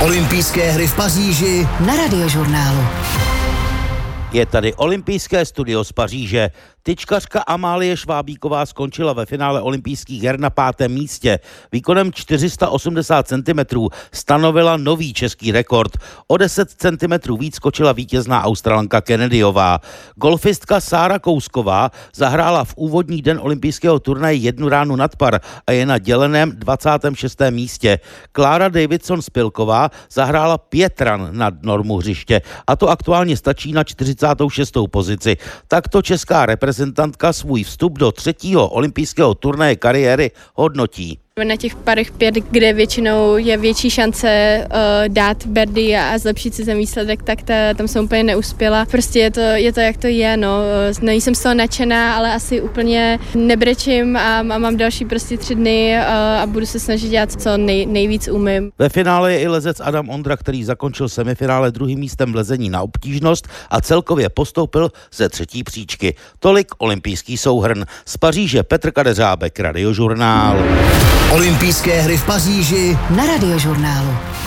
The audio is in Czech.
Olympijské hry v Paříži na Radiožurnálu. Je tady olympijské studio z Paříže. Tyčkařka Amálie Švábíková skončila ve finále olympijských her na 5. místě. Výkonem 480 cm stanovila nový český rekord. O 10 cm víc skočila vítězná Australanka Kennedyová. Golfistka Sára Kousková zahrála v úvodní den olympijského turnaje 1 ránu nad par a je na děleném 26. místě. Klára Davidson-Spilková zahrála 5 ran nad normu hřiště a to aktuálně stačí na 46. pozici. Takto česká reprezentantka svůj vstup do 3. olympijského turnaje kariéry hodnotí. Na těch parech 5, kde většinou je větší šance dát birdie a zlepšit si ten výsledek, tak tam jsem úplně neuspěla. Prostě je to jak to je, no. Nejsem z toho nadšená, ale asi úplně nebrečím a mám další prostě 3 dny a budu se snažit dělat co nejvíc umím. Ve finále je i lezec Adam Ondra, který zakončil semifinále 2. místem v lezení na obtížnost a celkově postoupil ze 3. příčky. Tolik olympijský souhrn. Z Paříže Petr Kadeřábek, Radiožurnál. Olympijské hry v Paříži na Radiožurnálu.